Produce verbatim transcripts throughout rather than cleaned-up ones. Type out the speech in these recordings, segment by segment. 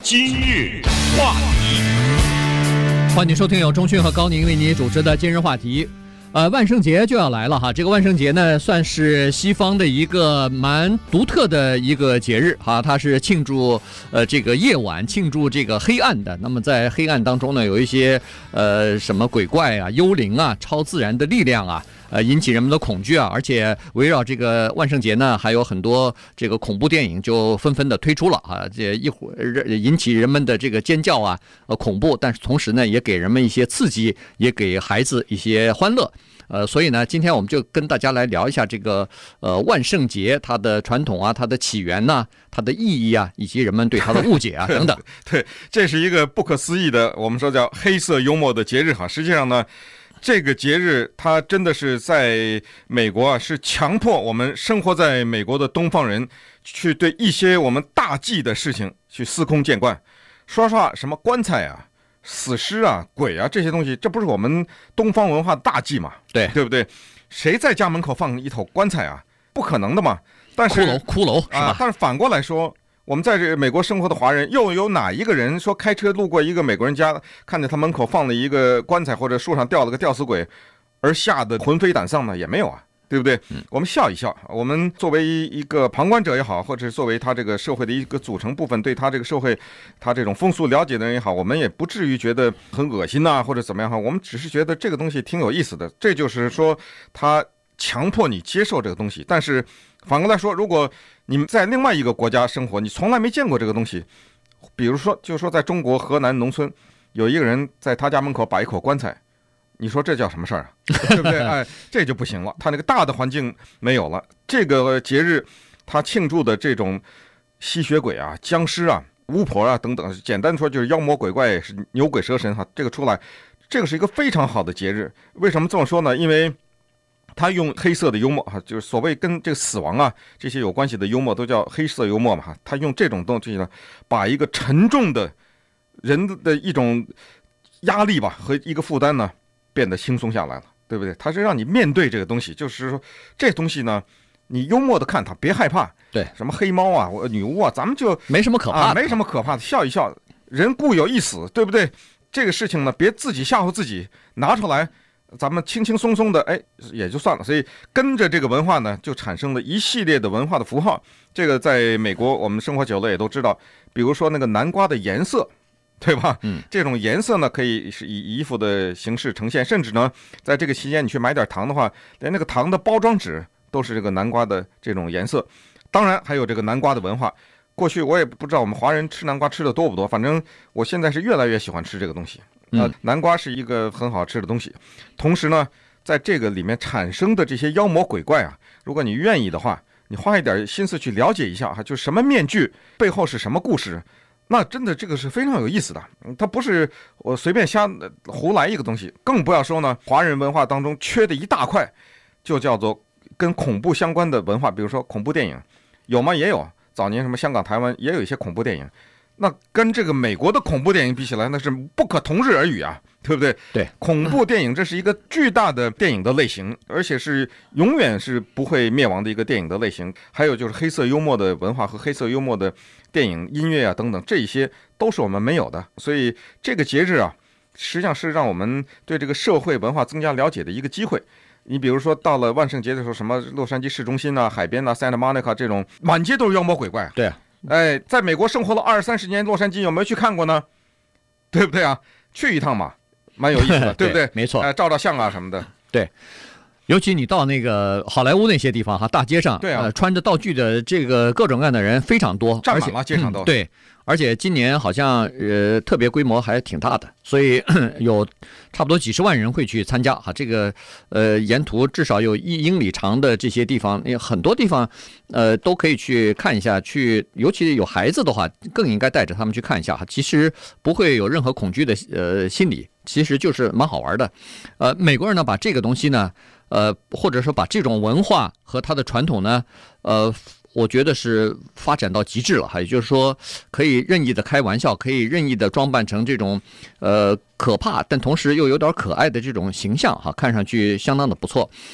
今日话题， 欢迎收听由钟迅和高宁为你主持的今日话题。呃，万圣节就要来了哈，这个万圣节呢，算是西方的一个蛮独特的一个节日哈，它是庆祝呃这个夜晚，庆祝这个黑暗的。那么在黑暗当中呢，有一些呃什么鬼怪啊、幽灵啊、超自然的力量啊。呃，引起人们的恐惧啊，而且围绕这个万圣节呢，还有很多这个恐怖电影就纷纷的推出了啊，这一会儿引起人们的这个尖叫啊，呃，恐怖，但是同时呢，也给人们一些刺激，也给孩子一些欢乐。呃，所以呢，今天我们就跟大家来聊一下这个呃万圣节它的传统啊，它的起源呐、啊，它的意义啊，以及人们对它的误解啊等等。 对，这是一个不可思议的，我们说叫黑色幽默的节日哈。实际上呢，这个节日它真的是在美国啊，是强迫我们生活在美国的东方人去对一些我们大忌的事情去司空见惯。说实话，什么棺材啊、死尸啊、鬼啊这些东西，这不是我们东方文化的大忌嘛？ 对， 对不对？谁在家门口放一头棺材啊？不可能的嘛。但是骷髅，骷髅是吧？ 啊，但是反过来说，我们在这美国生活的华人，又有哪一个人说开车路过一个美国人家，看见他门口放了一个棺材，或者树上吊了个吊死鬼，而吓得魂飞胆丧呢？也没有啊，对不对？我们笑一笑，我们作为一个旁观者也好，或者作为他这个社会的一个组成部分，对他这个社会他这种风俗了解的人也好，我们也不至于觉得很恶心呐、啊，或者怎么样哈。我们只是觉得这个东西挺有意思的，这就是说他强迫你接受这个东西。但是反过来说，如果你们在另外一个国家生活，你从来没见过这个东西，比如说，就是说在中国河南农村有一个人在他家门口摆一口棺材，你说这叫什么事儿啊？对不对？哎，这就不行了。他那个大的环境没有了。这个节日他庆祝的这种吸血鬼啊、僵尸啊、巫婆啊等等，简单说就是妖魔鬼怪、是牛鬼蛇神哈，这个出来，这个是一个非常好的节日。为什么这么说呢？因为他用黑色的幽默哈，就是所谓跟这个死亡啊这些有关系的幽默都叫黑色幽默嘛哈。他用这种东西呢，把一个沉重的人的一种压力吧和一个负担呢变得轻松下来了，对不对？他是让你面对这个东西，就是说这东西呢，你幽默的看它，别害怕。 对， 什么黑猫啊、女巫啊，咱们就没什么可怕的、 啊，没什么可怕的，笑一笑，人固有一死，对不对？这个事情呢，别自己吓唬自己，拿出来。咱们轻轻松松的，哎，也就算了。所以跟着这个文化呢，就产生了一系列的文化的符号。这个在美国我们生活久了也都知道，比如说那个南瓜的颜色，对吧？嗯，这种颜色呢，可以是以衣服的形式呈现，甚至呢，在这个期间你去买点糖的话，连那个糖的包装纸都是这个南瓜的这种颜色。当然还有这个南瓜的文化。过去我也不知道我们华人吃南瓜吃的多不多，反正我现在是越来越喜欢吃这个东西。呃，南瓜是一个很好吃的东西，同时呢，在这个里面产生的这些妖魔鬼怪啊，如果你愿意的话，你花一点心思去了解一下哈，就是什么面具背后是什么故事，那真的这个是非常有意思的。它不是我随便瞎胡来一个东西，更不要说呢，华人文化当中缺的一大块，就叫做跟恐怖相关的文化，比如说恐怖电影，有吗？也有，早年什么香港、台湾也有一些恐怖电影。那跟这个美国的恐怖电影比起来，那是不可同日而语啊，对不对？ 对， 恐怖电影这是一个巨大的电影的类型，而且是永远是不会灭亡的一个电影的类型。还有就是黑色幽默的文化和黑色幽默的电影、音乐啊等等，这一些都是我们没有的。所以这个节日啊，实际上是让我们对这个社会文化增加了解的一个机会。你比如说到了万圣节的时候，什么洛杉矶市中心啊、海边啊、Santa Monica 这种，满街都是妖魔鬼怪啊。 对啊。 哎，在美国生活了二三十年，洛杉矶有没有去看过呢？对不对啊？去一趟嘛，蛮有意思的，对不对？ 没错， 哎，照照相啊什么的。 对，尤其你到那个好莱坞那些地方哈，大街上， 对啊， 呃、穿着道具的这个各种各样的人非常多， 站满了街上都、 嗯。对，而且今年好像呃特别规模还挺大的，所以有差不多几十万人会去参加哈。这个呃沿途至少有一英里长的这些地方，很多地方呃都可以去看一下，去尤其有孩子的话，更应该带着他们去看一下哈。其实不会有任何恐惧的呃心理，其实就是蛮好玩的。呃，美国人呢把这个东西呢，呃或者说把这种文化和它的传统呢，呃。我觉得是发展到极致了哈，也就是说，可以任意的开玩笑，可以任意的装扮成这种，呃，可怕但同时又有点可爱的这种形象哈，看上去相当的不错。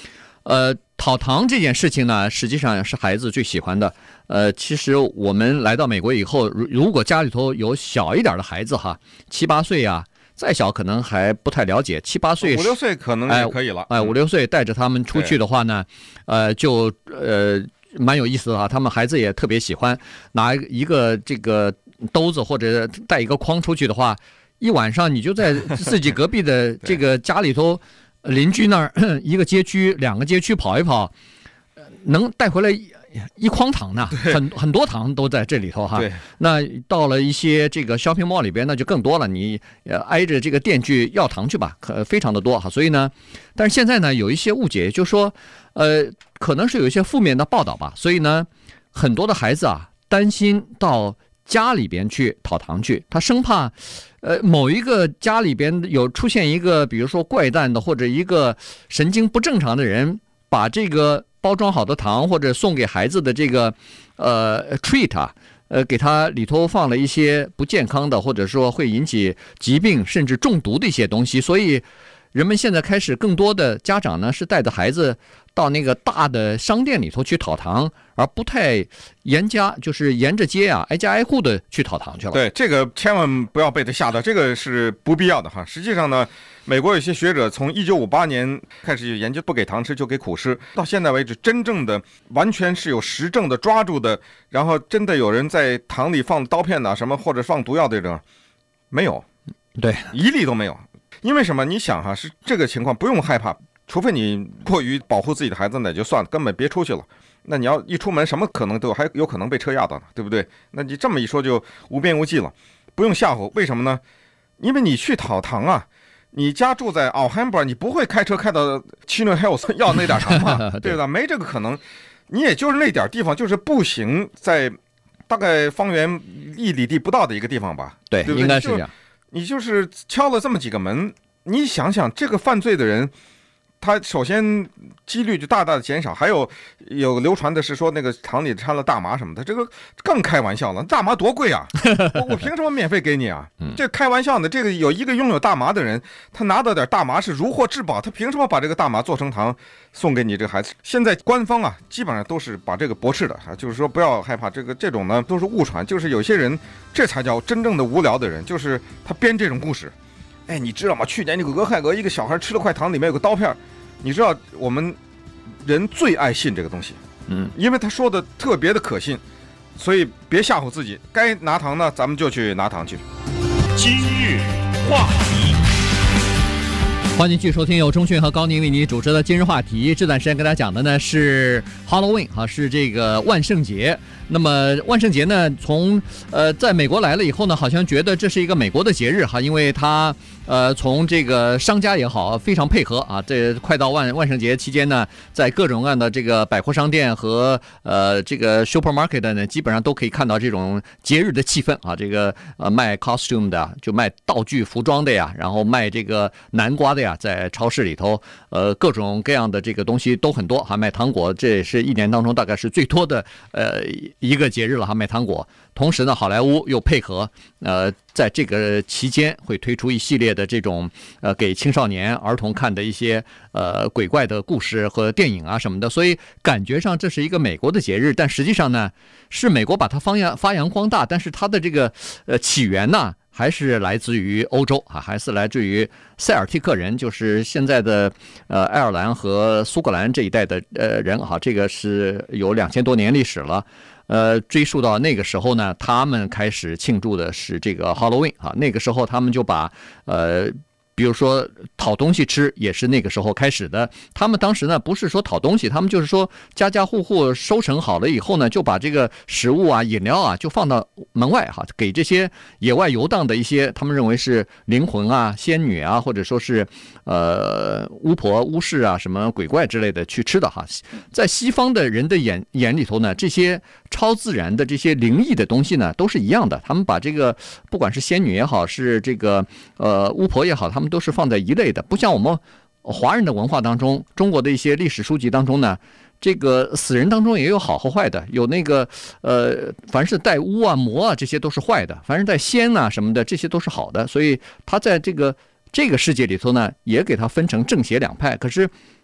呃，讨糖这件事情呢，实际上是孩子最喜欢的。呃，其实我们来到美国以后，如如果家里头有小一点的孩子哈，七八岁啊，再小可能还不太了解，七八岁、 五六岁可能也可以了。 哎，五六岁带着他们出去的话呢，呃，就呃蛮有意思的哈。他们孩子也特别喜欢拿一个这个兜子或者带一个筐出去的话，一晚上你就在自己隔壁的这个家里头。邻居那儿一个街区两个街区跑一跑，能带回来一筐糖呢，很很多糖都在这里头哈。那到了一些这个 shopping mall 里边，那就更多了，你挨着这个店去要糖去吧，可非常的多哈。所以呢，但是现在呢有一些误解，就是说呃可能是有一些负面的报道吧，所以呢很多的孩子啊担心到家里边去讨糖去，他生怕呃某一个家里边有出现一个比如说怪诞的或者一个神经不正常的人，把这个包装好的糖或者送给孩子的这个呃 treat 啊，呃给他里头放了一些不健康的或者说会引起疾病甚至中毒的一些东西，所以人们现在开始更多的家长呢是带着孩子到那个大的商店里头去讨糖，而不太沿家就是沿着街啊挨家挨户的去讨糖去了。 对，这个千万不要被他吓到，这个是不必要的哈。实际上呢，美国有些学者从一九五八年开始研究不给糖吃就给苦吃，到现在为止真正的完全是有实证的抓住的，然后真的有人在糖里放刀片呐、啊、什么或者放毒药的这种没有， 对， 一例都没有。因为什么？你想哈，是这个情况不用害怕，除非你过于保护自己的孩子，那就算了，根本别出去了。那你要一出门，什么可能都有，还有可能被车压到呢，对不对？那你这么一说就无边无际了，不用吓唬。为什么呢？因为你去讨糖啊，你家住在奥汉堡，你不会开车开到 Chino Hills 要那点糖嘛，对吧？没这个可能。你也就是那点地方，就是步行在大概方圆一里地不到的一个地方吧？ 对， 对不对？ 应该是这样。 你就是敲了这么几个门，你想想这个犯罪的人，他首先几率就大大的减少。还有有流传的是说那个糖里掺了大麻什么的，这个更开玩笑了。大麻多贵啊，我我凭什么免费给你啊？这开玩笑的。这个有一个拥有大麻的人，他拿到点大麻是如获至宝，他凭什么把这个大麻做成糖送给你这个孩子？现在官方啊基本上都是把这个驳斥的啊，就是说不要害怕这个这种呢都是误传，就是有些人这才叫真正的无聊的人，就是他编这种故事。哎，你知道吗？去年那个俄亥俄一个小孩吃了块糖，里面有个刀片。你知道我们人最爱信这个东西， 嗯， 因为他说的特别的可信，所以别吓唬自己。该拿糖呢，咱们就去拿糖去。 今日话题， 欢迎继续收听由钟迅和高宁为你主持的今日话题。这段时间跟大家讲的呢是 Halloween 啊，是这个万圣节。那么万圣节呢，从呃在美国来了以后呢，好像觉得这是一个美国的节日哈，因为它呃从这个商家也好非常配合啊。这快到万万圣节期间呢，在各种各样的这个百货商店和呃这个 supermarket 呢，基本上都可以看到这种节日的气氛啊。这个呃卖 costume 的就卖道具服装的呀，然后卖这个南瓜的呀，在超市里头呃各种各样的这个东西都很多哈。卖糖果，这也是一年当中大概是最多的呃一个节日了哈，卖糖果。同时呢，好莱坞又配合，呃，在这个期间会推出一系列的这种呃给青少年儿童看的一些呃鬼怪的故事和电影啊什么的，所以感觉上这是一个美国的节日，但实际上呢，是美国把它发扬发扬光大，但是它的这个呃起源呢，还是来自于欧洲啊，还是来自于塞尔蒂克人，就是现在的呃爱尔兰和苏格兰这一带的呃人哈，这个是有两千多年历史了。呃，追溯到那个时候呢，他们开始庆祝的是这个 Halloween 啊，那个时候他们就把呃。比如说讨东西吃也是那个时候开始的。他们当时呢不是说讨东西，他们就是说家家户户收成好了以后呢，就把这个食物啊饮料啊就放到门外哈，给这些野外游荡的一些他们认为是灵魂啊仙女啊，或者说是呃巫婆巫师啊什么鬼怪之类的去吃的哈。在西方的人的眼眼里头呢，这些超自然的这些灵异的东西呢都是一样的，他们把这个不管是仙女也好，是这个呃巫婆也好，他们都是放在一类的。不像我们华人的文化当中，中国的一些历史书籍当中呢，这个死人当中也有好和坏的，有那个呃凡是带巫啊魔啊这些都是坏的，凡是带仙啊什么的这些都是好的，所以他在这个这个世界里头呢也给它分成正邪两派。可是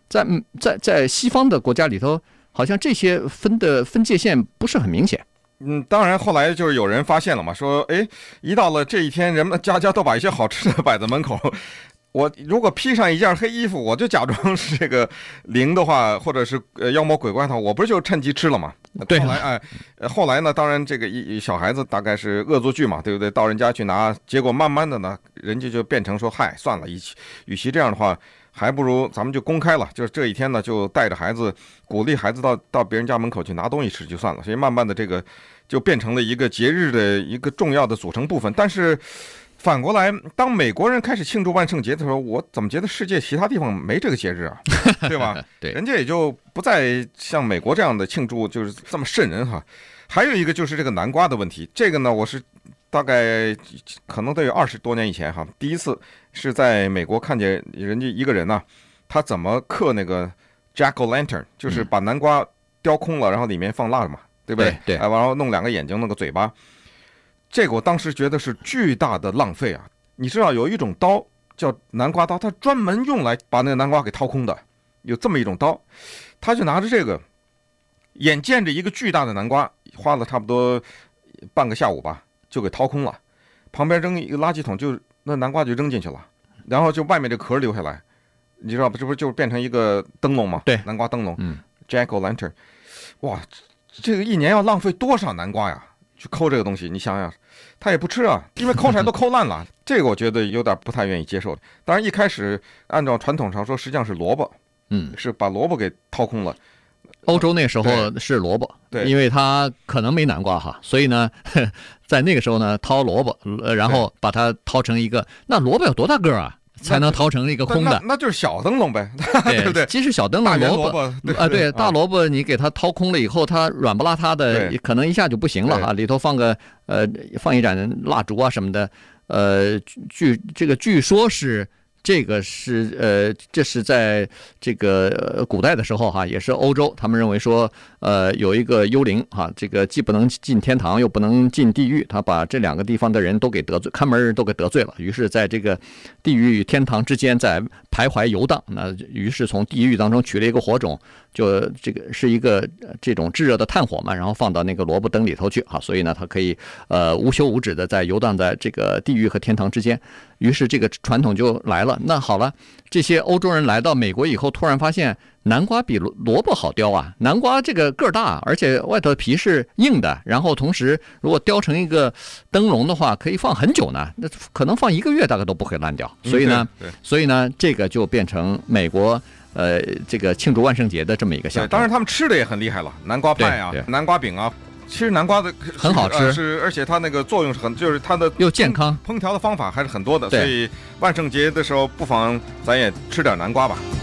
在在在西方的国家里头，好像这些分的分界线不是很明显。 嗯，当然后来就是有人发现了嘛，说，哎，一到了这一天，人们家家都把一些好吃的摆在门口。我如果披上一件黑衣服，我就假装是这个灵的话，或者是呃妖魔鬼怪的话，我不是就趁机吃了吗？ 对。 后来哎，呃后来呢，当然这个一小孩子大概是恶作剧嘛，对不对？到人家去拿，结果慢慢的呢，人家就变成说，嗨，算了，与其与其这样的话，还不如咱们就公开了，就是这一天呢，就带着孩子，鼓励孩子到到别人家门口去拿东西吃就算了。所以慢慢的这个就变成了一个节日的一个重要的组成部分。但是反过来，当美国人开始庆祝万圣节的时候，我怎么觉得世界其他地方没这个节日啊？对吧？ 对， 人家也就不再像美国这样的庆祝，就是这么瘆人哈。还有一个就是这个南瓜的问题，这个呢，我是大概可能得有二十多年以前哈，第一次是在美国看见人家一个人呢、啊，他怎么刻那个 Jack O' Lantern， 就是把南瓜雕空了，然后里面放蜡嘛，对不对？ 对， 然后弄两个眼睛，弄个嘴巴。这个我当时觉得是巨大的浪费啊！你知道有一种刀叫南瓜刀，它专门用来把那个南瓜给掏空的，有这么一种刀，他就拿着这个，眼见着一个巨大的南瓜，花了差不多半个下午吧，就给掏空了，旁边扔一个垃圾桶，就那南瓜就扔进去了，然后就外面这壳留下来，你知道吧？这不就变成一个灯笼吗？ 对， 南瓜灯笼， 嗯 ，Jack O' Lantern， 哇，这个一年要浪费多少南瓜呀？去抠这个东西，你想想，他也不吃啊，因为抠出来都抠烂了。这个我觉得有点不太愿意接受。当然一开始按照传统上说，实际上是萝卜， 嗯， 是把萝卜给掏空了。 欧洲那时候是萝卜， 对， 因为它可能没南瓜哈，所以呢，在那个时候呢，掏萝卜，呃，然后把它掏成一个，那萝卜有多大个啊？才能掏成一个空的， 那, 那就是小灯笼呗，对不对？ 其实小灯笼萝卜啊，对，大萝卜你给它掏空了以后，它软不拉塌的，可能一下就不行了啊。里头放个呃，放一盏蜡烛啊什么的，呃，据这个据说是。这个是呃，这是在这个古代的时候哈，也是欧洲，他们认为说，呃，有一个幽灵哈，这个既不能进天堂，又不能进地狱，他把这两个地方的人都给得罪，看门人都给得罪了。于是，在这个地狱与天堂之间在徘徊游荡。那于是从地狱当中取了一个火种，就这个是一个这种炙热的炭火嘛，然后放到那个萝卜灯里头去哈，所以呢，它可以呃无休无止的在游荡在这个地狱和天堂之间。于是这个传统就来了。那好了，这些欧洲人来到美国以后，突然发现南瓜比萝卜好雕啊！南瓜这个个儿大，而且外头皮是硬的，然后同时如果雕成一个灯笼的话，可以放很久呢，那可能放一个月大概都不会烂掉。所以呢， 嗯、 所以呢，这个就变成美国呃这个庆祝万圣节的这么一个象征。 当然，他们吃的也很厉害了，南瓜派啊，南瓜饼啊。其实南瓜的很好吃，呃、 是而且它那个作用是很，就是它的又健康， 烹调的方法还是很多的，所以万圣节的时候不妨咱也吃点南瓜吧。